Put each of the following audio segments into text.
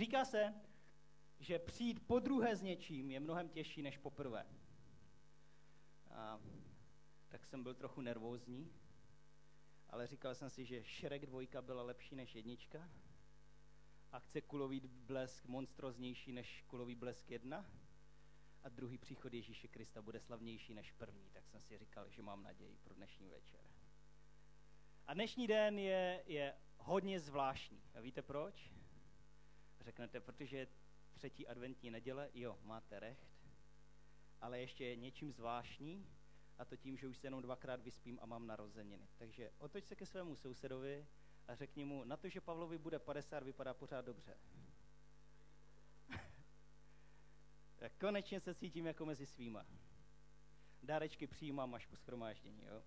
Říká se, že přijít podruhé s něčím je mnohem těžší než poprvé. A tak jsem byl trochu nervózní, ale říkal jsem si, že Shrek 2 byla lepší než 1. Akce Kulový blesk monstroznější než Kulový blesk 1 a druhý příchod Ježíše Krista bude slavnější než první, tak jsem si říkal, že mám naději pro dnešní večer. A dnešní den je hodně zvláštní. A víte proč? Řeknete, protože je 3. adventní neděle, jo, máte recht, ale ještě je něčím zvláštní, a to tím, že už se jenom 2krát vyspím a mám narozeniny. Takže otoč se ke svému sousedovi a řekni mu, na to, že Pavlovi bude 50, vypadá pořád dobře. Tak konečně se cítím jako mezi svýma. Dárečky přijímám až po shromáždění, jo.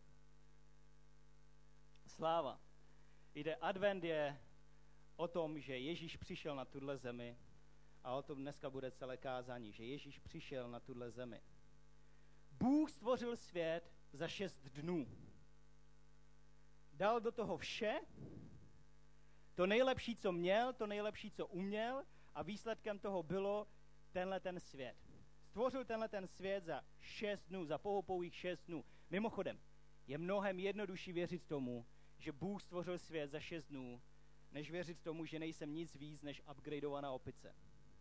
Sláva. Advent je o tom, že Ježíš přišel na tuhle zemi a o tom dneska bude celé kázání, že Ježíš přišel na tuhle zemi. Bůh stvořil svět za 6 dnů. Dal do toho vše, to nejlepší, co měl, to nejlepší, co uměl a výsledkem toho bylo ten svět. Stvořil ten svět za 6 dnů, za pouhých 6 dnů. Mimochodem, je mnohem jednodušší věřit tomu, že Bůh stvořil svět za 6 dnů, než věřit tomu, že nejsem nic víc než upgradeovaná opice.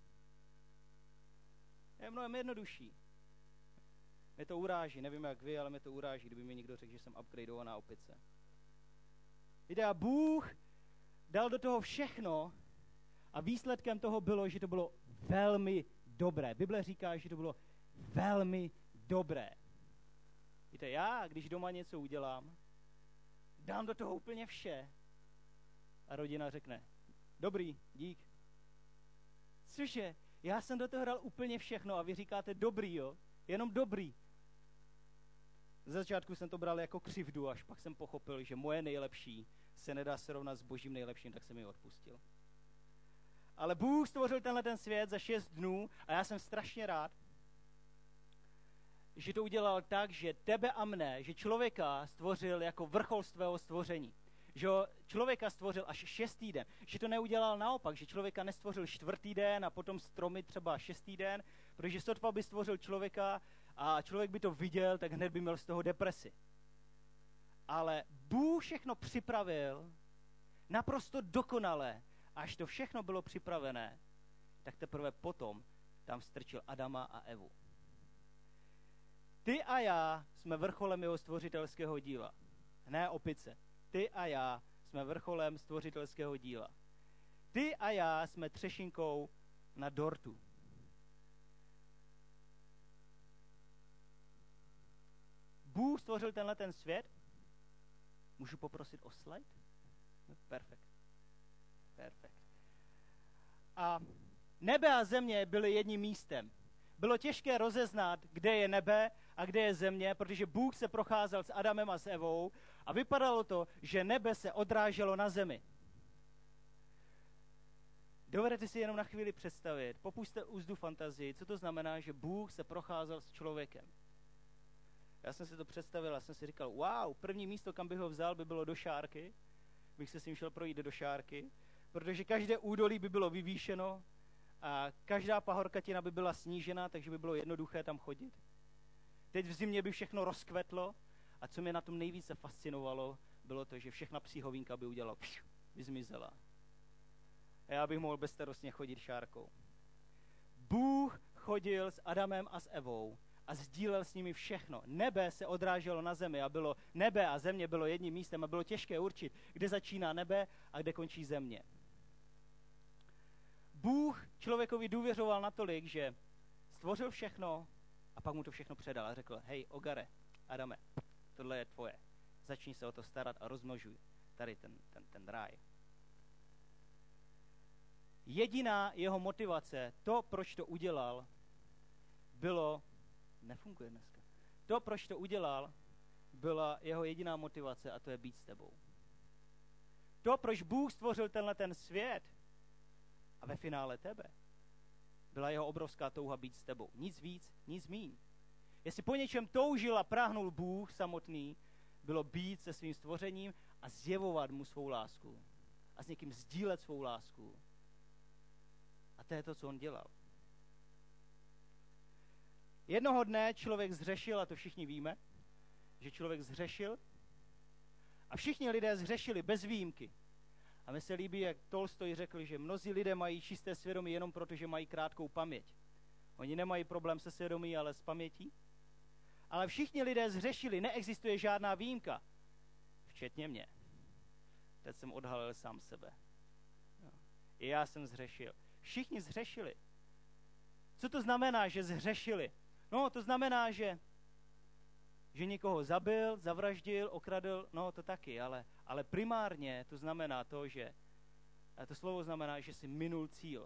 Je mnohem jednodušší. Mě to uráží, nevím jak vy, ale mě to uráží, kdyby mi někdo řekl, že jsem upgradeovaná opice. Víte, a Bůh dal do toho všechno a výsledkem toho bylo, že to bylo velmi dobré. Bible říká, že to bylo velmi dobré. Víte, já, když doma něco udělám, dám do toho úplně vše a rodina řekne, dobrý, dík. Cože? Já jsem do toho dal úplně všechno a vy říkáte dobrý, jo? Jenom dobrý. Z začátku jsem to bral jako křivdu, až pak jsem pochopil, že moje nejlepší se nedá srovnat s Božím nejlepším, tak jsem ji odpustil. Ale Bůh stvořil ten svět za 6 dnů a já jsem strašně rád, že to udělal tak, že tebe a mne, že člověka stvořil jako vrchol svého stvoření. Že člověka stvořil až 6. den. Že to neudělal naopak, že člověka nestvořil 4. den a potom stromy třeba 6. den, protože sotva by stvořil člověka a člověk by to viděl, tak hned by měl z toho depresi. Ale Bůh všechno připravil naprosto dokonale. Až to všechno bylo připravené, tak teprve potom tam strčil Adama a Evu. Ty a já jsme vrcholem jeho stvořitelského díla. Ne opice. Ty a já jsme vrcholem stvořitelského díla. Ty a já jsme třešinkou na dortu. Bůh stvořil ten svět. Můžu poprosit o slide? Perfekt. A nebe a země byly jedním místem. Bylo těžké rozeznat, kde je nebe a kde je země, protože Bůh se procházel s Adamem a s Evou a vypadalo to, že nebe se odráželo na zemi. Dovedete si jenom na chvíli představit, popuste úzdu fantazii, co to znamená, že Bůh se procházel s člověkem. Já jsem si to představil a jsem si říkal, wow, první místo, kam bych ho vzal, by bylo do šárky, bych se s ním šel projít do šárky, protože každé údolí by bylo vyvýšeno a každá pahorkatina by byla snížena, takže by bylo jednoduché tam chodit. Teď v zimě by všechno rozkvetlo a co mě na tom nejvíce fascinovalo, bylo to, že všechna psí hovínka by udělala, by zmizela. A já bych mohl bezstarostně chodit šárkou. Bůh chodil s Adamem a s Evou a sdílel s nimi všechno. Nebe se odráželo na zemi a bylo nebe a země bylo jedním místem a bylo těžké určit, kde začíná nebe a kde končí země. Bůh člověkovi důvěřoval natolik, že stvořil všechno a pak mu to všechno předal a řekl, hej, Ogare, Adame, tohle je tvoje. Začni se o to starat a rozmnožuj tady ten ráj. Jediná jeho motivace, to, proč to udělal, bylo, nefunguje dneska, to, proč to udělal, byla jeho jediná motivace a to je být s tebou. To, proč Bůh stvořil ten svět a ve finále tebe, byla jeho obrovská touha být s tebou. Nic víc, nic míň. Jestli po něčem toužil a práhnul Bůh samotný, bylo být se svým stvořením a zjevovat mu svou lásku. A s někým sdílet svou lásku. A to je to, co on dělal. Jednoho dne člověk zřešil, a to všichni víme, že člověk zřešil a všichni lidé zřešili bez výjimky. A mně se líbí, jak Tolstoj řekl, že mnozí lidé mají čisté svědomí jenom proto, že mají krátkou paměť. Oni nemají problém se svědomí, ale s pamětí. Ale všichni lidé zřešili, neexistuje žádná výjimka. Včetně mě. Teď jsem odhalil sám sebe. I já jsem zřešil. Všichni zřešili. Co to znamená, že zřešili? No, to znamená, že někoho zabil, zavraždil, okradl, no to taky, ale primárně to znamená to, že to slovo znamená, že si minul cíl.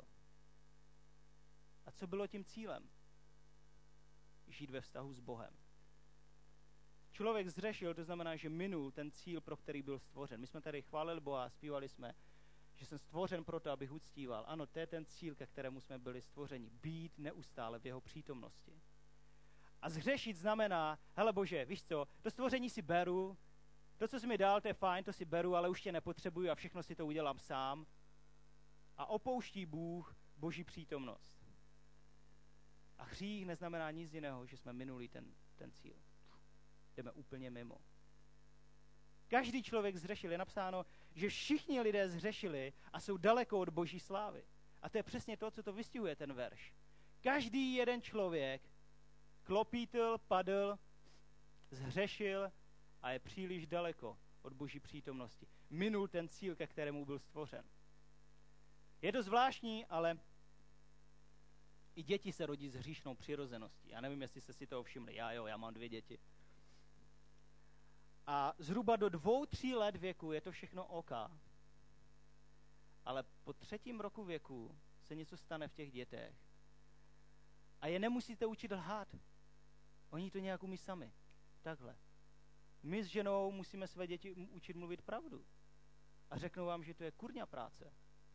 A co bylo tím cílem? Žít ve vztahu s Bohem. Člověk zřešil, to znamená, že minul ten cíl, pro který byl stvořen. My jsme tady chválili Boha a zpívali jsme, že jsem stvořen proto, abych uctíval. Ano, to je ten cíl, ke kterému jsme byli stvořeni. Být neustále v jeho přítomnosti. A zřešit znamená, hele Bože, víš co, to stvoření si beru, to, co jsi mi dal, to je fajn, to si beru, ale už tě nepotřebuju a všechno si to udělám sám. A opouští Bůh Boží přítomnost. A hřích neznamená nic jiného, že jsme minuli ten cíl. Jdeme úplně mimo. Každý člověk zřešil. Je napsáno, že všichni lidé zřešili a jsou daleko od Boží slávy. A to je přesně to, co to vystihuje ten verš. Každý jeden člověk klopítl, padl, zhřešil a je příliš daleko od Boží přítomnosti. Minul ten cíl, ke kterému byl stvořen. Je to zvláštní, ale i děti se rodí s hříšnou přirozeností. Já nevím, jestli jste si toho všimli. Já mám 2 děti. A zhruba do 2-3 let věku je to všechno OK. Ale po 3. roku věku se něco stane v těch dětech. A je nemusíte učit lhát. Oni to nějak umí sami. Takhle. My s ženou musíme své děti učit mluvit pravdu. A řeknu vám, že to je kurňa práce.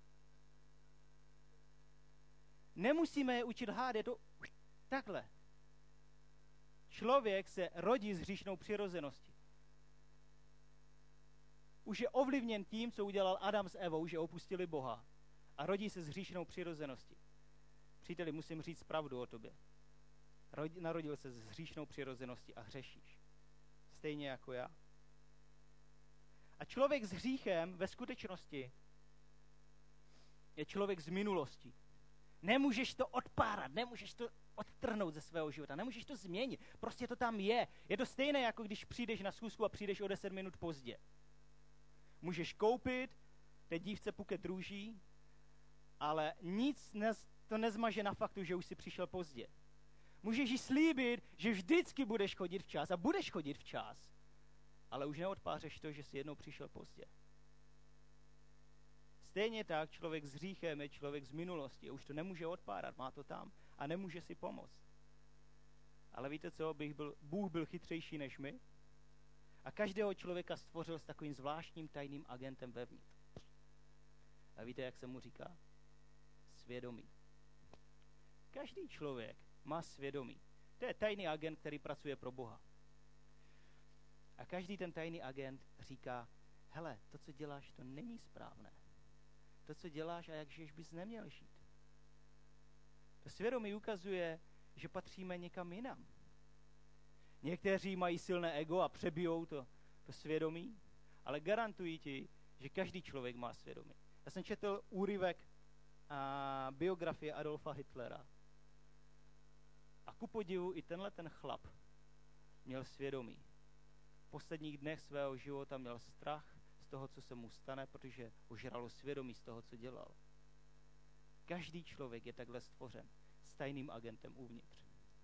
Nemusíme je učit lhát, je to takhle. Člověk se rodí s hříšnou přirozeností. Už je ovlivněn tím, co udělal Adam s Evou, že opustili Boha. A rodí se s hříšnou přirozeností. Příteli, musím říct pravdu o tobě. Narodil se s hříšnou přirozeností a hřešíš. Stejně jako já. A člověk s hříchem ve skutečnosti je člověk z minulosti. Nemůžeš to odpárat, nemůžeš to odtrhnout ze svého života, nemůžeš to změnit. Prostě to tam je. Je to stejné, jako když přijdeš na schůzku a přijdeš o 10 minut pozdě. Můžeš koupit té dívce buket růží, ale nic to nezmaže na faktu, že už jsi přišel pozdě. Můžeš jí slíbit, že vždycky budeš chodit včas a budeš chodit včas, ale už neodpářeš to, že jsi jednou přišel pozdě. Stejně tak člověk s hříchem je člověk z minulosti a už to nemůže odpárat, má to tam a nemůže si pomoct. Ale víte co, Bůh byl chytřejší než my a každého člověka stvořil s takovým zvláštním tajným agentem vevnitř. A víte, jak se mu říká? Svědomí. Každý člověk má svědomí. To je tajný agent, který pracuje pro Boha. A každý ten tajný agent říká, hele, to, co děláš, to není správné. To, co děláš a jak žiješ, bys neměl žít. To svědomí ukazuje, že patříme někam jinam. Někteří mají silné ego a přebijou to svědomí, ale garantuji ti, že každý člověk má svědomí. Já jsem četl úryvek biografie Adolfa Hitlera. A ku podivu i ten chlap měl svědomí. V posledních dnech svého života měl strach z toho, co se mu stane, protože ho žralo svědomí z toho, co dělal. Každý člověk je takhle stvořen s tajným agentem uvnitř.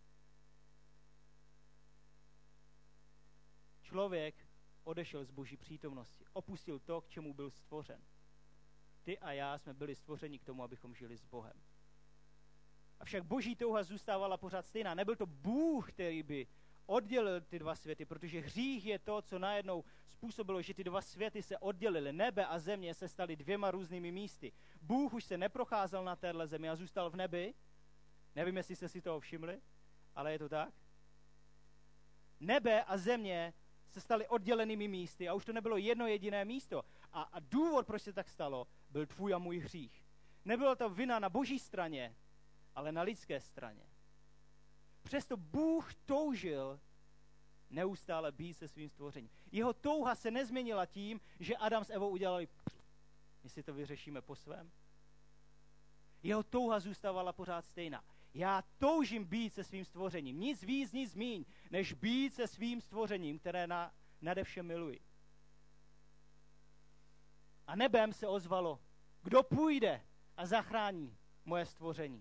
Člověk odešel z Boží přítomnosti, opustil to, k čemu byl stvořen. Ty a já jsme byli stvořeni k tomu, abychom žili s Bohem. Avšak Boží touha zůstávala pořád stejná. Nebyl to Bůh, který by oddělil ty 2 světy, protože hřích je to, co najednou způsobilo, že ty 2 světy se oddělily. Nebe a země se staly 2 různými místy. Bůh už se neprocházel na téhle zemi a zůstal v nebi. Nevím, jestli jste si toho všimli, ale je to tak. Nebe a země se staly oddělenými místy a už to nebylo jedno jediné místo. A důvod, proč se tak stalo, byl tvůj a můj hřích. Nebyla to vina na boží straně, ale na lidské straně. Přesto Bůh toužil neustále být se svým stvořením. Jeho touha se nezměnila tím, že Adam s Evou udělali, my si to vyřešíme po svém. Jeho touha zůstávala pořád stejná. Já toužím být se svým stvořením. Nic víc, nic míň, než být se svým stvořením, které nade vše miluji. A nebem se ozvalo, kdo půjde a zachrání moje stvoření.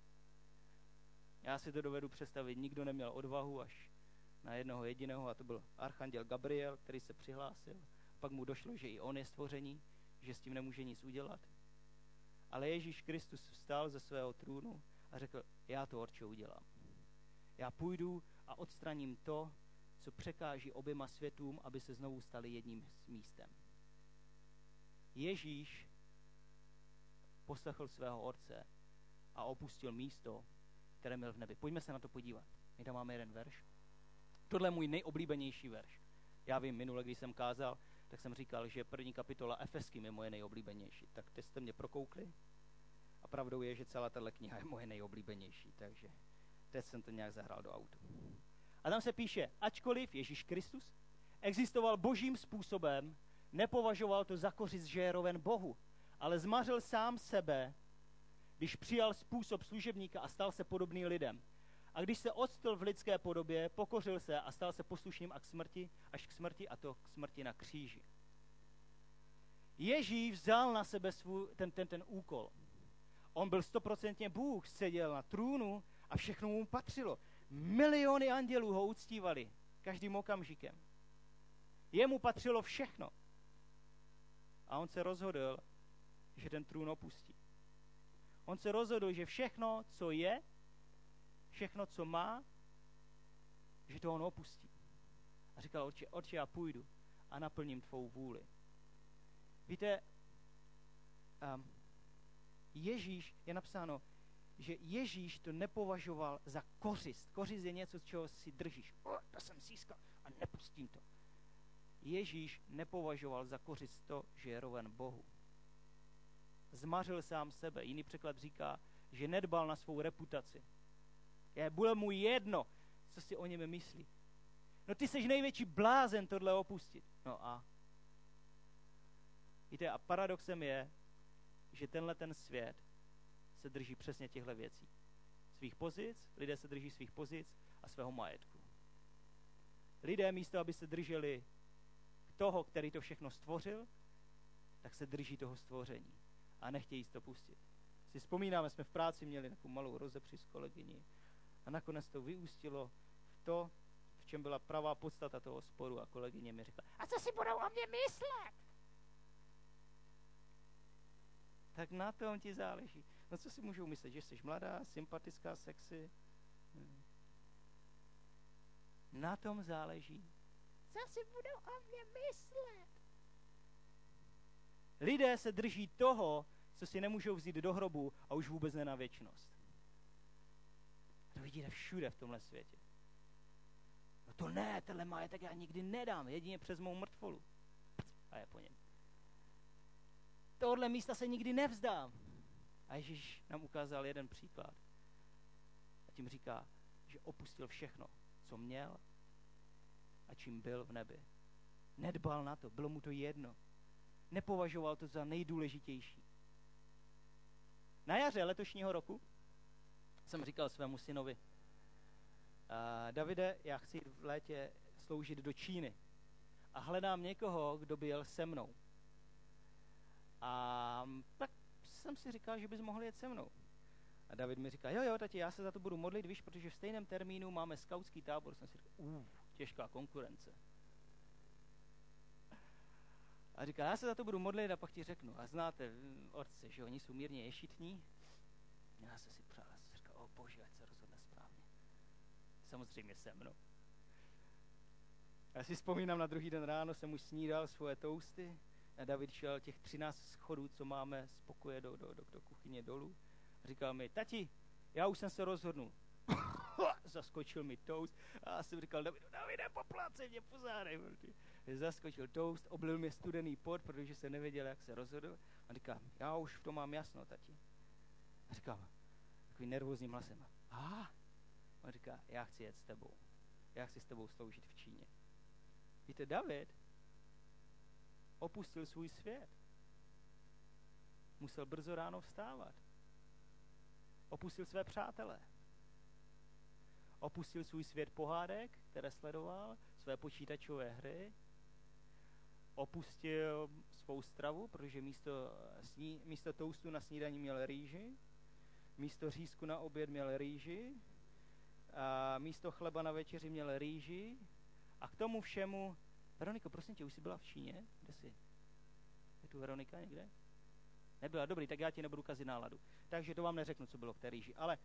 Já si to dovedu představit, nikdo neměl odvahu až na jednoho jediného, a to byl archanděl Gabriel, který se přihlásil. Pak mu došlo, že i on je stvoření, že s tím nemůže nic udělat. Ale Ježíš Kristus vstal ze svého trůnu a řekl, já to, Otče, udělám. Já půjdu a odstraním to, co překáží oběma světům, aby se znovu stali jedním místem. Ježíš poslechl svého Otce a opustil místo, které měl v nebi. Pojďme se na to podívat. My tam máme jeden verš. Tohle je můj nejoblíbenější verš. Já vím, minule, když jsem kázal, tak jsem říkal, že první kapitola Efeským je moje nejoblíbenější. Tak teď jste mě prokoukli a pravdou je, že celá tato kniha je moje nejoblíbenější. Takže teď jsem to nějak zahrál do autu. A tam se píše, ačkoliv Ježíš Kristus existoval božím způsobem, nepovažoval to za kořist, že je roven Bohu, ale zmařil sám sebe, když přijal způsob služebníka a stal se podobný lidem. A když se octl v lidské podobě, pokořil se a stal se poslušným až k smrti, a to k smrti na kříži. Ježíš vzal na sebe ten úkol. On byl 100% Bůh, seděl na trůnu a všechno mu patřilo. Miliony andělů ho uctívali každým okamžikem. Jemu patřilo všechno. A on se rozhodl, že ten trůn opustí. On se rozhodl, že všechno, co je, všechno, co má, že to on opustí. A říkal, Otče, já půjdu a naplním tvou vůli. Víte, Ježíš, je napsáno, že Ježíš to nepovažoval za kořist. Kořist je něco, z čeho si držíš. To jsem získal a nepustím to. Ježíš nepovažoval za kořist to, že je roven Bohu. Zmařil sám sebe. Jiný překlad říká, že nedbal na svou reputaci. Bylo mu jedno, co si o něm myslí. No ty seš největší blázen tohle opustit. No a víte, a paradoxem je, že ten svět se drží přesně těchto věcí. Svých pozic, lidé se drží svých pozic a svého majetku. Lidé místo, aby se drželi toho, který to všechno stvořil, tak se drží toho stvoření a nechtějí to pustit. Si vzpomínáme, jsme v práci měli takovou malou rozepři s kolegyní a nakonec to vyústilo v to, v čem byla pravá podstata toho sporu, a kolegyně mi řekla, a co si budou o mě myslet? Tak na tom ti záleží. No co si můžou myslet, že jsi mladá, sympatická, sexy? Na tom záleží. Co si budou o mě myslet? Lidé se drží toho, co si nemůžou vzít do hrobu a už vůbec ne na věčnost. To vidíte všude v tomhle světě. No to ne, tenhle majetek já nikdy nedám, jedině přes mou mrtvolu. A je po něm. Tohle místa se nikdy nevzdám. A Ježíš nám ukázal jeden příklad. A tím říká, že opustil všechno, co měl a čím byl v nebi. Nedbal na to, bylo mu to jedno. Nepovažoval to za nejdůležitější. Na jaře letošního roku jsem říkal svému synovi, Davide, já chci v létě sloužit do Číny a hledám někoho, kdo by jel se mnou. A tak jsem si říkal, že bys mohl jet se mnou. A David mi říká, jo, tati, já se za to budu modlit, víš, protože v stejném termínu máme skautský tábor. Jsem si říkal, těžká konkurence. A říká, já se za to budu modlit a pak ti řeknu. A znáte otce, že oni jsou mírně ješitní. Já jsem si přál, jsem říkal, o bože, ať se rozhodne správně. Samozřejmě se mnou. Já si vzpomínám, na druhý den ráno jsem už snídal svoje toasty a David šel těch 13 schodů, co máme z pokoje do kuchyně dolů. A říkal mi, tati, já už jsem se rozhodnul. Zaskočil mi toast a já jsem říkal, Davide, poplácej mě po zádech. Zaskočil toast, oblil mě studený pot, protože jsem nevěděl, jak se rozhodl. A říká, já už v tom mám jasno, tati. A říkám takovým nervózním hlasem, on říká, já chci jet s tebou. Já chci s tebou sloužit v Číně. Víte, David opustil svůj svět. Musel brzo ráno vstávat. Opustil své přátele. Opustil svůj svět pohádek, které sledoval, své počítačové hry. Opustil svou stravu, protože místo toustu na snídani měl rýži, místo řízku na oběd měl rýži, a místo chleba na večeři měl rýži. A k tomu všemu, Veroniko, prosím tě, už jsi byla v Číně? Kde jsi? Je tu Veronika někde? Nebyla, dobrý, tak já ti nebudu kazit náladu. Takže to vám neřeknu, co bylo v té rýži. Ale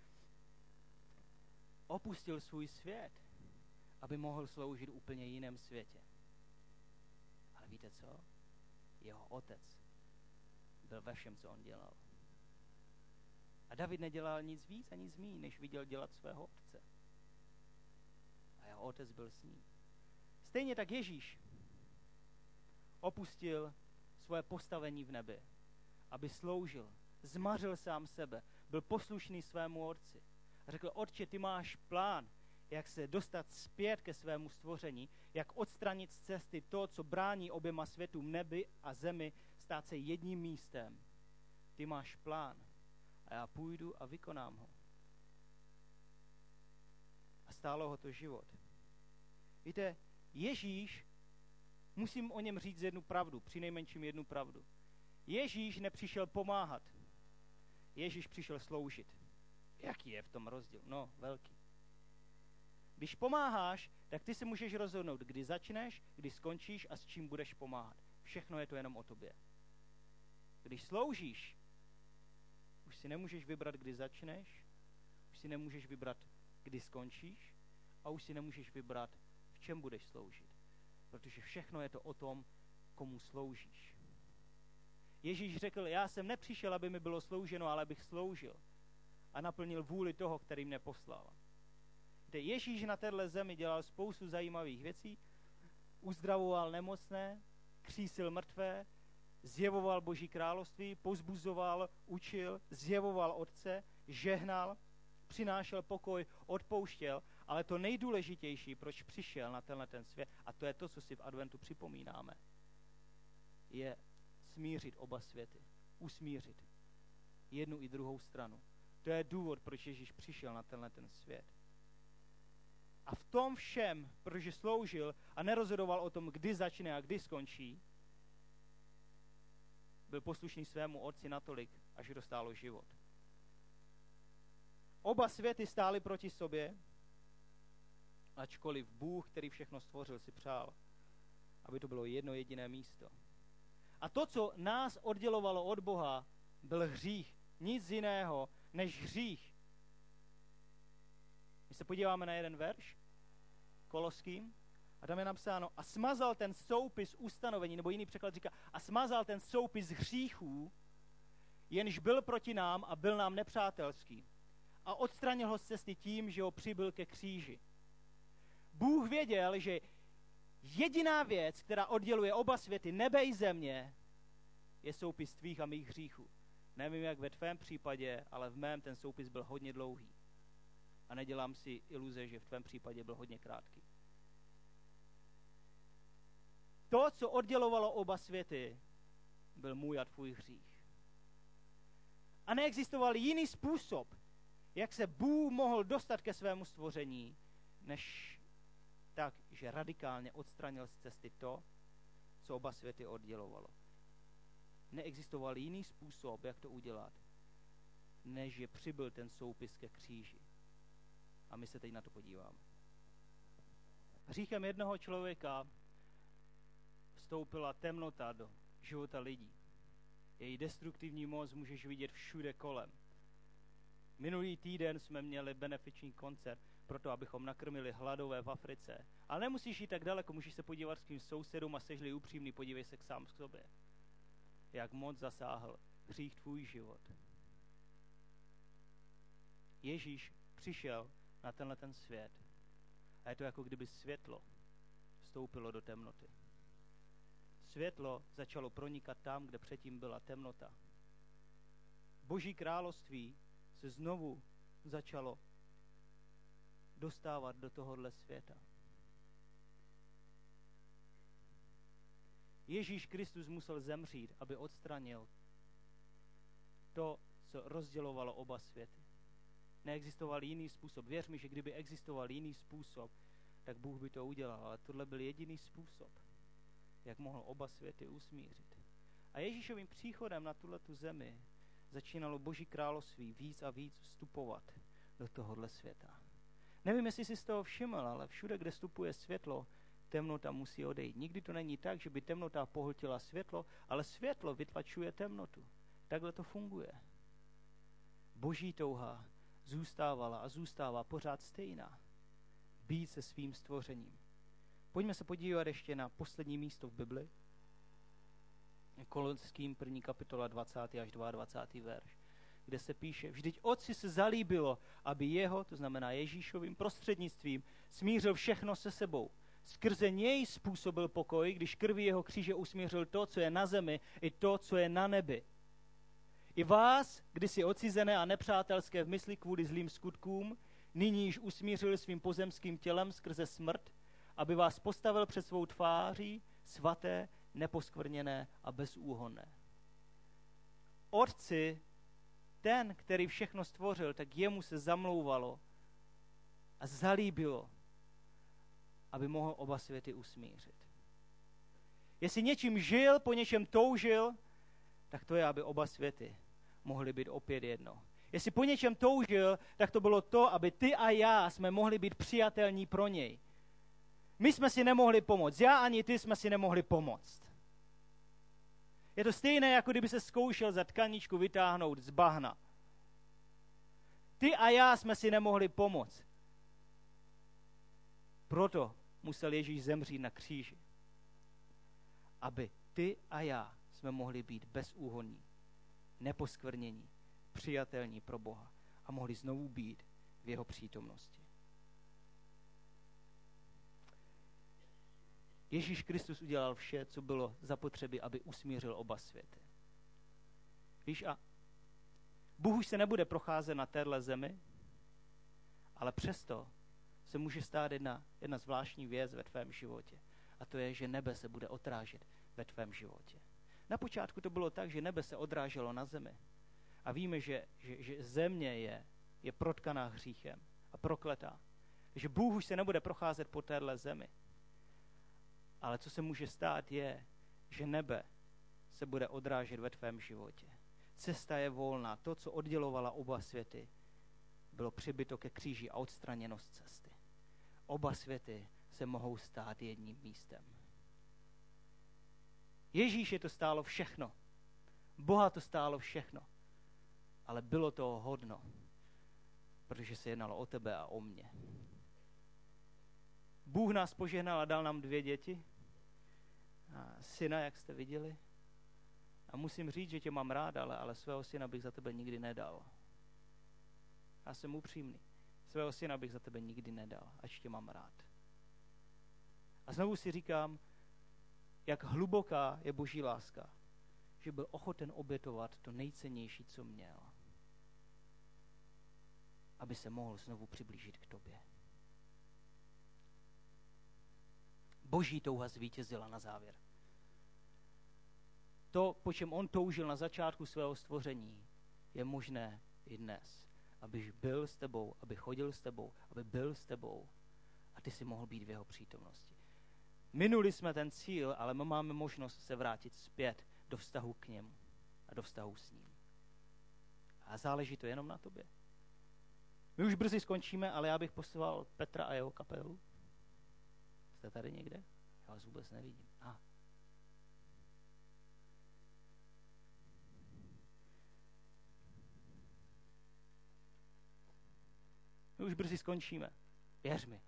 opustil svůj svět, aby mohl sloužit úplně jiném světě. Ale víte co? Jeho otec byl ve všem, co on dělal. A David nedělal nic víc a nic míň, než viděl dělat svého otce. A jeho otec byl s ním. Stejně tak Ježíš opustil svoje postavení v nebi, aby sloužil, zmařil sám sebe, byl poslušný svému otci. A řekl, otče, ty máš plán, jak se dostat zpět ke svému stvoření, jak odstranit z cesty to, co brání oběma světům, nebi a zemi, stát se jedním místem. Ty máš plán a já půjdu a vykonám ho. A stálo ho to život. Víte, Ježíš, musím o něm říct jednu pravdu, přinejmenším jednu pravdu. Ježíš nepřišel pomáhat. Ježíš přišel sloužit. Jaký je v tom rozdíl? No, velký. Když pomáháš, tak ty si můžeš rozhodnout, kdy začneš, kdy skončíš a s čím budeš pomáhat. Všechno je to jenom o tobě. Když sloužíš, už si nemůžeš vybrat, kdy začneš, už si nemůžeš vybrat, kdy skončíš a už si nemůžeš vybrat, v čem budeš sloužit. Protože všechno je to o tom, komu sloužíš. Ježíš řekl, já jsem nepřišel, aby mi bylo slouženo, ale abych sloužil a naplnil vůli toho, který mě poslal. Ježíš na téhle zemi dělal spoustu zajímavých věcí, uzdravoval nemocné, křísil mrtvé, zjevoval Boží království, povzbuzoval, učil, zjevoval Otce, žehnal, přinášel pokoj, odpouštěl, ale to nejdůležitější, proč přišel na tenhle ten svět, a to je to, co si v adventu připomínáme, je smířit oba světy, usmířit jednu i druhou stranu. To je důvod, proč Ježíš přišel na tenhle ten svět. A v tom všem, protože sloužil a nerozhodoval o tom, kdy začne a kdy skončí, byl poslušný svému otci natolik, až dostálo život. Oba světy stály proti sobě, ačkoliv Bůh, který všechno stvořil, si přál, aby to bylo jedno jediné místo. A to, co nás oddělovalo od Boha, byl hřích. Nic jiného než hřích. My se podíváme na jeden verš, Koloským, a tam je napsáno, a smazal ten soupis ustanovení, nebo jiný překlad říká, a smazal ten soupis hříchů, jenž byl proti nám a byl nám nepřátelský. A odstranil ho z cesty tím, že ho přibyl ke kříži. Bůh věděl, že jediná věc, která odděluje oba světy, nebe i země, je soupis tvých a mých hříchů. Nevím, jak ve tvém případě, ale v mém ten soupis byl hodně dlouhý. A nedělám si iluze, že v tvém případě byl hodně krátký. To, co oddělovalo oba světy, byl můj a tvůj hřích. A neexistoval jiný způsob, jak se Bůh mohl dostat ke svému stvoření, než tak, že radikálně odstranil z cesty to, co oba světy oddělovalo. Neexistoval jiný způsob, jak to udělat, než že přibyl ten soupis ke kříži. A my se teď na to podíváme. Hříchem jednoho člověka vstoupila temnota do života lidí. Její destruktivní moc můžeš vidět všude kolem. Minulý týden jsme měli benefiční koncert pro to, abychom nakrmili hladové v Africe. Ale nemusíš jít tak daleko, můžeš se podívat s tím sousedům a seš-li upřímný, podívej se sám k sobě. Jak moc zasáhl hřích tvůj život. Ježíš přišel na tenhle ten svět a je to jako kdyby světlo vstoupilo do temnoty. Světlo začalo pronikat tam, kde předtím byla temnota. Boží království se znovu začalo dostávat do tohohle světa. Ježíš Kristus musel zemřít, aby odstranil to, co rozdělovalo oba světy. Neexistoval jiný způsob. Věř mi, že kdyby existoval jiný způsob, tak Bůh by to udělal. Ale tohle byl jediný způsob, jak mohl oba světy usmířit. A Ježíšovým příchodem na tuhletu zemi začínalo Boží království víc a víc vstupovat do tohohle světa. Nevím, jestli jsi z toho všiml, ale všude, kde vstupuje světlo, temnota musí odejít. Nikdy to není tak, že by temnota pohltila světlo, ale světlo vytlačuje temnotu. Takhle to funguje. Boží touha zůstávala a zůstává pořád stejná. Být se svým stvořením. Pojďme se podívat ještě na poslední místo v Bibli. Koloským 1. kapitola 20. až 22. verš, kde se píše: vždyť Otci se zalíbilo, aby jeho, to znamená Ježíšovým prostřednictvím, smířil všechno se sebou. Skrze něj způsobil pokoj, když krví jeho kříže usmířil to, co je na zemi, i to, co je na nebi. I vás, kdysi odcizené a nepřátelské v mysli kvůli zlým skutkům, nyní již usmířil svým pozemským tělem skrze smrt, aby vás postavil před svou tváří svaté, neposkvrněné a bezúhonné. Otci, ten, který všechno stvořil, tak jemu se zamlouvalo a zalíbilo, aby mohl oba světy usmířit. Jestli něčím žil, po něčem toužil, tak to je, aby oba světy mohly být opět jedno. Jestli po něčem toužil, tak to bylo to, aby ty a já jsme mohli být přijatelní pro něj. My jsme si nemohli pomoct. Já ani ty jsme si nemohli pomoct. Je to stejné, jako kdyby se zkoušel za tkaničku vytáhnout z bahna. Ty a já jsme si nemohli pomoct. Proto musel Ježíš zemřít na kříži. Aby ty a já jsme mohli být bezúhonní, neposkvrnění, přijatelní pro Boha a mohli znovu být v jeho přítomnosti. Ježíš Kristus udělal vše, co bylo zapotřebí, aby usmířil oba světy. Víš, a Bůh už se nebude procházet na téhle zemi, ale přesto se může stát jedna zvláštní věc ve tvém životě. A to je, že nebe se bude odrážet ve tvém životě. Na počátku to bylo tak, že nebe se odráželo na zemi. A víme, že země je protkaná hříchem a prokletá. Takže Bůh už se nebude procházet po téhle zemi. Ale co se může stát je, že nebe se bude odrážet ve tvém životě. Cesta je volná. To, co oddělovala oba světy, bylo přibyto ke kříži a odstraněno z cesty. Oba světy se mohou stát jedním místem. Ježíše to stálo všechno. Boha to stálo všechno. Ale bylo toho hodno, protože se jednalo o tebe a o mě. Bůh nás požehnal a dal nám 2 děti. A syna, jak jste viděli. A musím říct, že tě mám rád, ale svého syna bych za tebe nikdy nedal. Já jsem upřímný. Svého syna bych za tebe nikdy nedal, ač tě mám rád. A znovu si říkám, jak hluboká je Boží láska, že byl ochoten obětovat to nejcennější, co měl, aby se mohl znovu přiblížit k tobě. Boží touha zvítězila na závěr. To, po čem on toužil na začátku svého stvoření, je možné i dnes. Aby byl s tebou, aby chodil s tebou, aby byl s tebou a ty si mohl být v jeho přítomnosti. Minuli jsme ten cíl, ale my máme možnost se vrátit zpět do vztahu k němu a do vztahu s ním. A záleží to jenom na tobě. My už brzy skončíme, ale já bych poslal Petra a jeho kapelu. Jste tady někde? Já vás vůbec nevidím. My už brzy skončíme. Věř mi.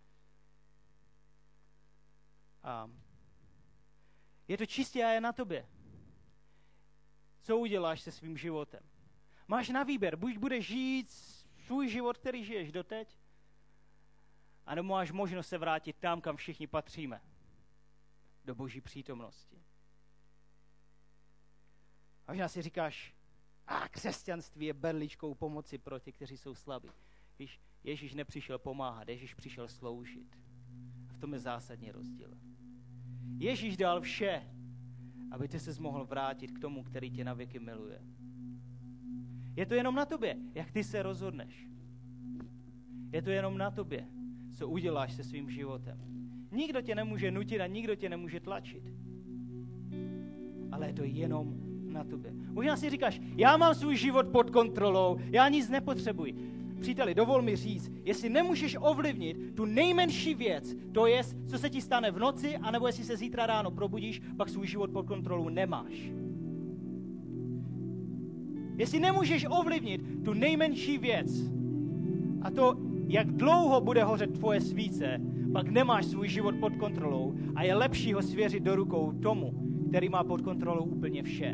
A je to čistě a je na tobě. Co uděláš se svým životem? Máš na výběr. Buď budeš žít svůj život, který žiješ doteď, anebo máš možnost se vrátit tam, kam všichni patříme. Do Boží přítomnosti. A možná si říkáš, A křesťanství je berličkou pomoci pro ty, kteří jsou slabí. Víš, Ježíš nepřišel pomáhat, Ježíš přišel sloužit. A v tom je zásadní rozdíl. Ježíš dal vše, aby ty ses mohl vrátit k tomu, který tě na věky miluje. Je to jenom na tobě, jak ty se rozhodneš. Je to jenom na tobě, co uděláš se svým životem. Nikdo tě nemůže nutit a nikdo tě nemůže tlačit. Ale je to jenom na tobě. Možná si říkáš, já mám svůj život pod kontrolou, já nic nepotřebuji. Příteli, dovol mi říct, jestli nemůžeš ovlivnit tu nejmenší věc, to je, co se ti stane v noci, anebo jestli se zítra ráno probudíš, pak svůj život pod kontrolou nemáš. Jestli nemůžeš ovlivnit tu nejmenší věc a to, jak dlouho bude hořet tvoje svíce, pak nemáš svůj život pod kontrolou a je lepší ho svěřit do rukou tomu, který má pod kontrolou úplně vše.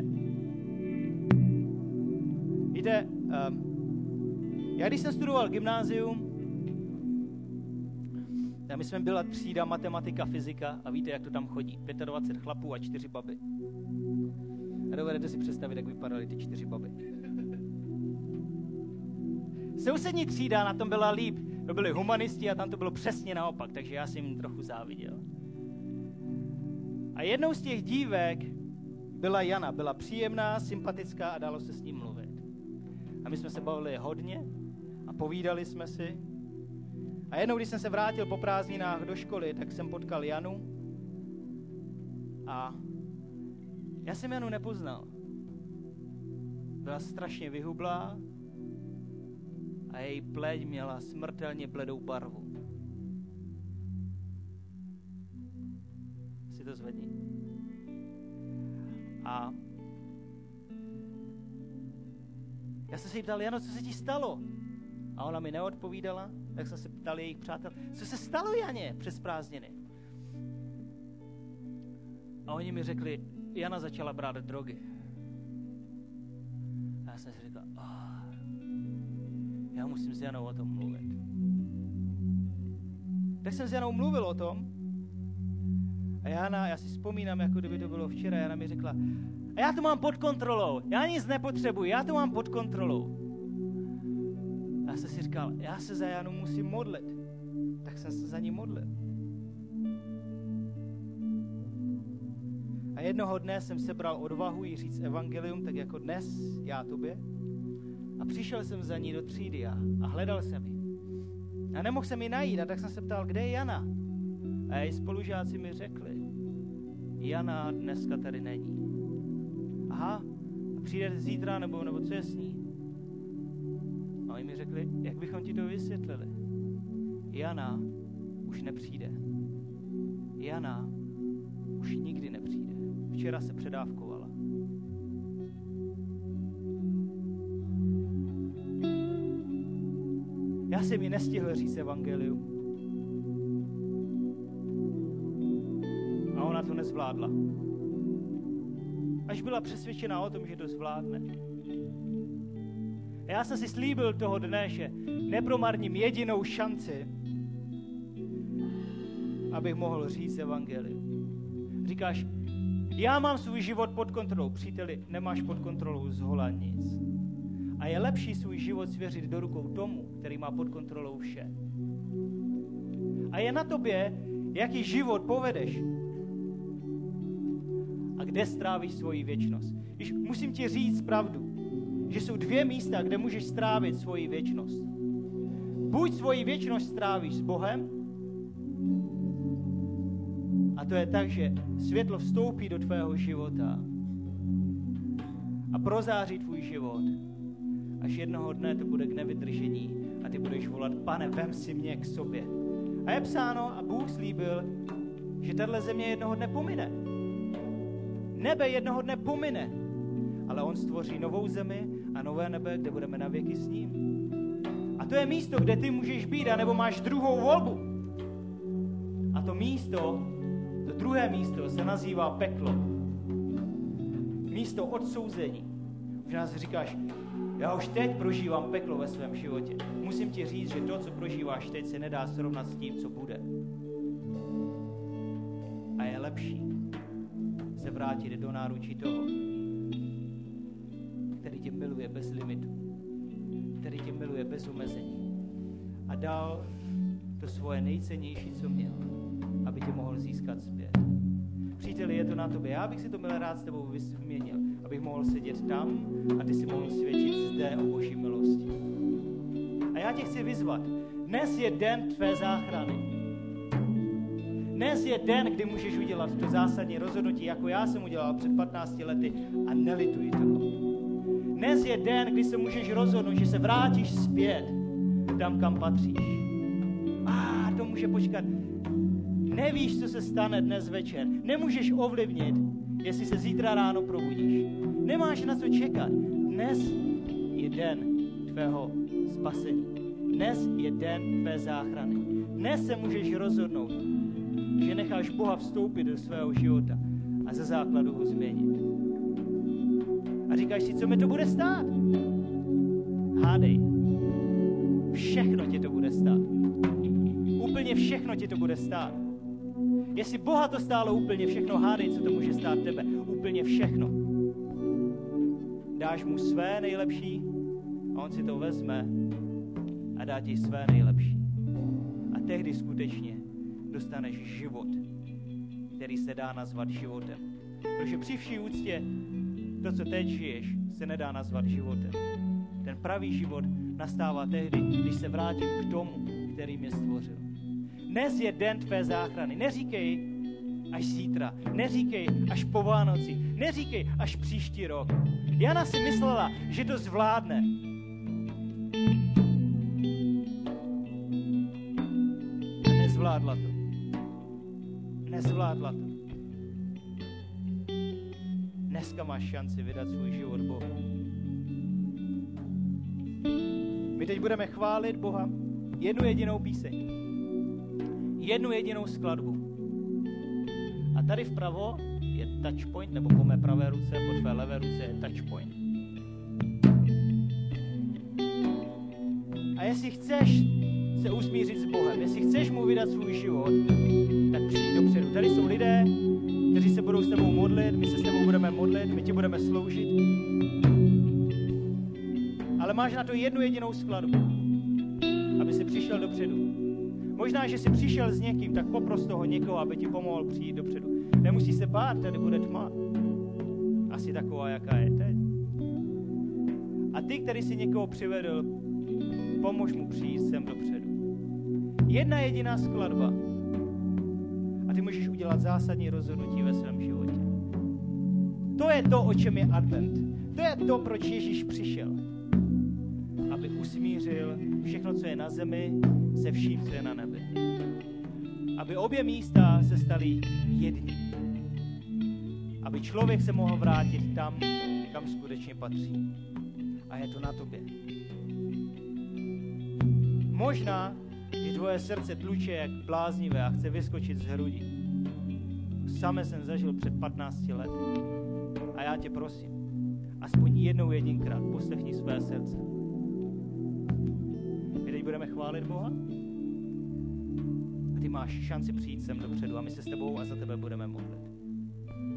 Víte, já když jsem studoval gymnázium, tak my jsme byla třída matematika, fyzika a víte, jak to tam chodí. 25 chlapů a 4 baby. A dovedete si představit, jak vypadaly ty 4 baby. Sousední třída na tom byla líp. To byli humanisti a tam to bylo přesně naopak, takže já jsem jim trochu záviděl. A jednou z těch dívek byla Jana. Byla příjemná, sympatická a dalo se s ním mluvit. A my jsme se bavili hodně a povídali jsme si. A jednou, když jsem se vrátil po prázdninách do školy, tak jsem potkal Janu. A já jsem Janu nepoznal. Byla strašně vyhublá a její pleť měla smrtelně bledou barvu. Si to zvedni. A já jsem se jí ptal, Jano, co se ti stalo? A ona mi neodpovídala, tak jsem se ptal jejich přátel, co se stalo, Janě, přes prázdniny? A oni mi řekli, Jana začala brát drogy. A já jsem si říkal, já musím s Janou o tom mluvit. Tak jsem s Janou mluvil o tom a já si vzpomínám, jako kdyby to bylo včera, Jana mi řekla, a já to mám pod kontrolou, já nic nepotřebuji, já to mám pod kontrolou. A já jsem si říkal, já se za Janu musím modlit. Tak jsem se za ní modlil. A jednoho dne jsem sebral odvahu jí říct evangelium, tak jako dnes já tobě. A přišel jsem za ní do třídy a hledal jsem ji. A nemohl jsem ji najít, a tak jsem se ptal, kde je Jana? A její spolužáci mi řekli, Jana dneska tady není. Aha, a přijde zítra, nebo co je s ní? A oni mi řekli, jak bychom ti to vysvětlili? Jana už nepřijde. Jana už nikdy nepřijde. Včera se předávkovala. Já jsem ji nestihl říct evangelium. A ona to nezvládla. Až byla přesvědčená o tom, že to zvládne. A já jsem si slíbil toho dne, že nepromarním jedinou šanci, abych mohl říct evangelium. Říkáš, já mám svůj život pod kontrolou. Příteli, nemáš pod kontrolou zhola nic. A je lepší svůj život svěřit do rukou tomu, který má pod kontrolou vše. A je na tobě, jaký život povedeš a kde strávíš svoji věčnost. Když musím ti říct pravdu, že jsou 2 místa, kde můžeš strávit svoji věčnost. Buď svoji věčnost strávíš s Bohem, a to je tak, že světlo vstoupí do tvého života a prozáří tvůj život, až jednoho dne to bude k nevydržení a ty budeš volat, Pane, vem si mě k sobě. A je psáno a Bůh slíbil, že tahle země jednoho dne pomine. Nebe jednoho dne pomine, ale on stvoří novou zemi a nové nebe, kde budeme na věky s ním. A to je místo, kde ty můžeš být, anebo máš druhou volbu. A to místo, to druhé místo se nazývá peklo. Místo odsouzení. Možná si říkáš, já už teď prožívám peklo ve svém životě. Musím ti říct, že to, co prožíváš teď, se nedá srovnat s tím, co bude. A je lepší se vrátit do náručí toho, který tě miluje. miluje bez limitu, který tě miluje bez omezení a dal to svoje nejcennější, co měl, aby tě mohl získat zpět. Příteli, je to na tobě. Já bych si to milé rád s tebou vyměnil, abych mohl sedět tam a ty si mohl svědčit zde o Boží milosti. A já tě chci vyzvat. Dnes je den tvé záchrany. Dnes je den, kdy můžeš udělat to zásadní rozhodnutí, jako já jsem udělal před 15 lety a nelituji toho. Dnes je den, kdy se můžeš rozhodnout, že se vrátíš zpět tam, kam patříš. To může počkat. Nevíš, co se stane dnes večer. Nemůžeš ovlivnit, jestli se zítra ráno probudíš. Nemáš na co čekat. Dnes je den tvého spasení. Dnes je den tvé záchrany. Dnes se můžeš rozhodnout, že necháš Boha vstoupit do svého života a ze základu ho změnit. A říkáš si, co mi to bude stát? Hádej. Všechno ti to bude stát. Úplně všechno ti to bude stát. Jestli Boha to stálo úplně všechno, hádej, co to může stát tebe. Úplně všechno. Dáš mu své nejlepší a on si to vezme a dá ti své nejlepší. A tehdy skutečně dostaneš život, který se dá nazvat životem. Protože při vší úctě to, co teď žiješ, se nedá nazvat životem. Ten pravý život nastává tehdy, když se vrátím k tomu, který mě stvořil. Dnes je den tvé záchrany. Neříkej až zítra. Neříkej až po Vánoci. Neříkej až příští rok. Jana si myslela, že to zvládne. A nezvládla to. Nezvládla to. Dneska máš šanci vydat svůj život Bohu. My teď budeme chválit Boha jednu jedinou píseň. Jednu jedinou skladbu. A tady vpravo je touch point, nebo po mé pravé ruce, po tvé levé ruce je touch point. A jestli chceš se usmířit s Bohem, jestli chceš mu vydat svůj život, tak přijď dopředu. Tady jsou lidé, kteří se budou s tebou modlit, my se s tebou budeme modlit, my ti budeme sloužit. Ale máš na to jednu jedinou skladbu, aby si přišel dopředu. Možná, že jsi přišel s někým, tak popros toho někoho, aby ti pomohl přijít dopředu. Nemusíš se bát, tady bude tma. Asi taková, jaká je teď. A ty, který si někoho přivedl, pomož mu přijít sem dopředu. Jedna jediná skladba. A ty můžeš udělat zásadní rozhodnutí ve svém životě. To je to, o čem je advent. To je to, proč Ježíš přišel. Aby usmířil všechno, co je na zemi, se vším, co je na nebi. Aby obě místa se staly jedním. Aby člověk se mohl vrátit tam, kam skutečně patří. A je to na tobě. Možná, že tvoje srdce tluče jak bláznivé a chce vyskočit z hrudi. Same jsem zažil před 15 lety. A já tě prosím, aspoň jedinkrát poslechni své srdce. My teď budeme chválit Boha a ty máš šanci přijít sem dopředu a my se s tebou a za tebe budeme modlit.